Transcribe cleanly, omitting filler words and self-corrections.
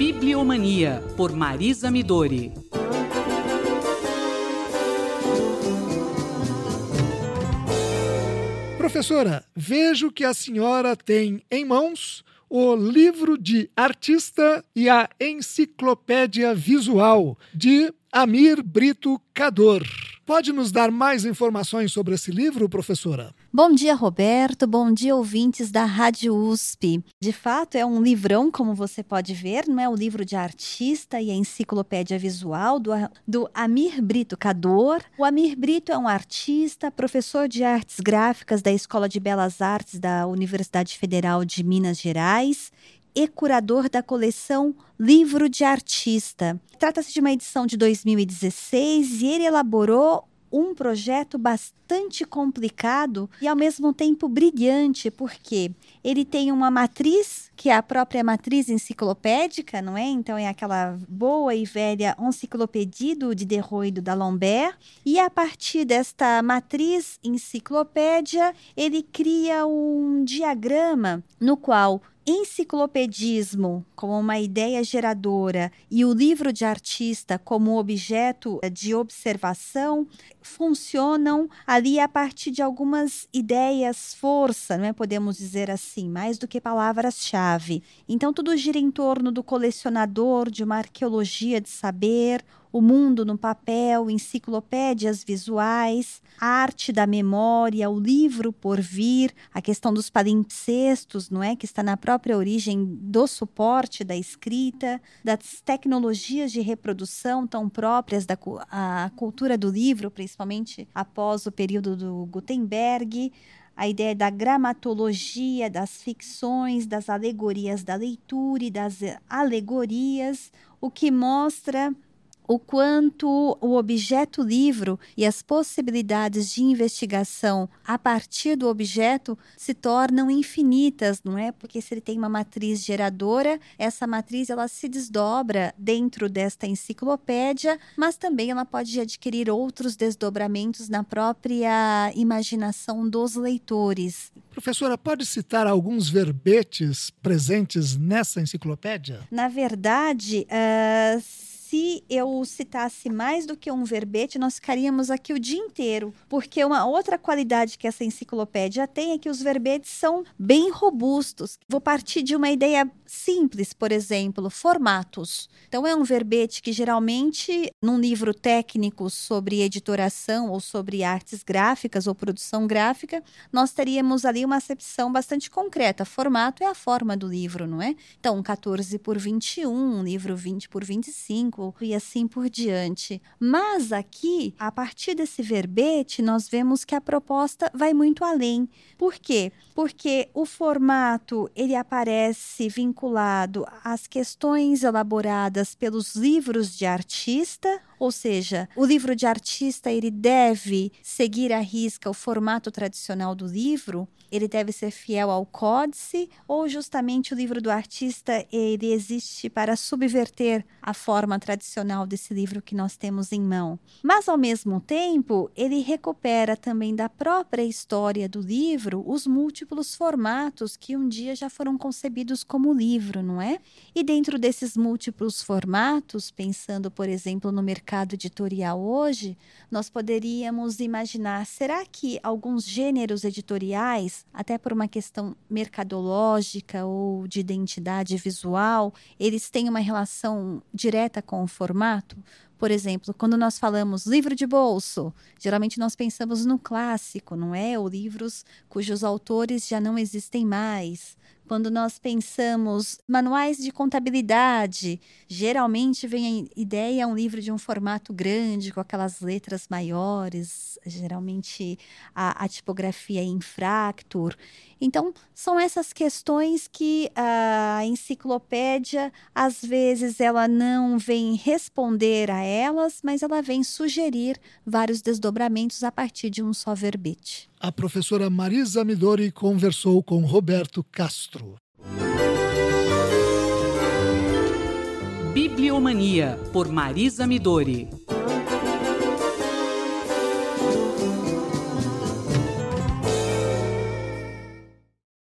Bibliomania, por Marisa Midori. Professora, vejo que a senhora tem em mãos o livro de artista e a enciclopédia visual de Amir Brito Kador. Pode nos dar mais informações sobre esse livro, professora? Bom dia, Roberto. Bom dia, ouvintes da Rádio USP. De fato, é um livrão, como você pode ver, não é? O livro de artista e a enciclopédia visual do Amir Brito Kador. O Amir Brito é um artista, professor de artes gráficas da Escola de Belas Artes da Universidade Federal de Minas Gerais e curador da coleção Livro de Artista. Trata-se de uma edição de 2016 e ele elaborou um projeto bastante complicado e ao mesmo tempo brilhante, porque ele tem uma matriz, que é a própria matriz enciclopédica, não é? Então é aquela boa e velha Encyclopédie do Diderot e do D'Alembert, e a partir desta matriz enciclopédia, ele cria um diagrama no qual enciclopedismo como uma ideia geradora e o livro de artista como objeto de observação funcionam ali a partir de algumas ideias força, não é? Podemos dizer assim, mais do que palavras-chave. Então tudo gira em torno do colecionador, de uma arqueologia de saber, o mundo no papel, enciclopédias visuais, a arte da memória, o livro por vir, a questão dos palimpsestos, não é? Que está na própria origem do suporte da escrita, das tecnologias de reprodução tão próprias da cultura do livro, principalmente após o período do Gutenberg, a ideia da gramatologia, das ficções, das alegorias da leitura e das alegorias, o que mostra o quanto o objeto livro e as possibilidades de investigação a partir do objeto se tornam infinitas, não é? Porque se ele tem uma matriz geradora, essa matriz ela se desdobra dentro desta enciclopédia, mas também ela pode adquirir outros desdobramentos na própria imaginação dos leitores. Professora, pode citar alguns verbetes presentes nessa enciclopédia? Na verdade, se eu citasse mais do que um verbete, nós ficaríamos aqui o dia inteiro, porque uma outra qualidade que essa enciclopédia tem é que os verbetes são bem robustos. Vou partir de uma ideia simples, por exemplo, formatos. Então, é um verbete que geralmente, num livro técnico sobre editoração ou sobre artes gráficas ou produção gráfica, nós teríamos ali uma acepção bastante concreta. Formato é a forma do livro, não é? Então, um 14 por 21, um livro 20 por 25, e assim por diante. Mas aqui, a partir desse verbete, nós vemos que a proposta vai muito além. Por quê? Porque o formato, ele aparece vinculado às questões elaboradas pelos livros de artista, ou seja, o livro de artista ele deve seguir à risca o formato tradicional do livro, ele deve ser fiel ao códice, ou justamente o livro do artista ele existe para subverter a forma tradicional desse livro que nós temos em mão. Mas, ao mesmo tempo, ele recupera também da própria história do livro os múltiplos formatos que um dia já foram concebidos como livro, não é? E dentro desses múltiplos formatos, pensando, por exemplo, no mercado editorial hoje, nós poderíamos imaginar, será que alguns gêneros editoriais, até por uma questão mercadológica ou de identidade visual, eles têm uma relação direta com o formato? Por exemplo, quando nós falamos livro de bolso, geralmente nós pensamos no clássico, não é? Ou livros cujos autores já não existem mais. Quando nós pensamos manuais de contabilidade, geralmente vem a ideia um livro de um formato grande, com aquelas letras maiores, geralmente a tipografia é em fracture. Então, são essas questões que a enciclopédia, às vezes, ela não vem responder a elas, mas ela vem sugerir vários desdobramentos a partir de um só verbete. A professora Marisa Midori conversou com Roberto Castro. Bibliomania, por Marisa Midori.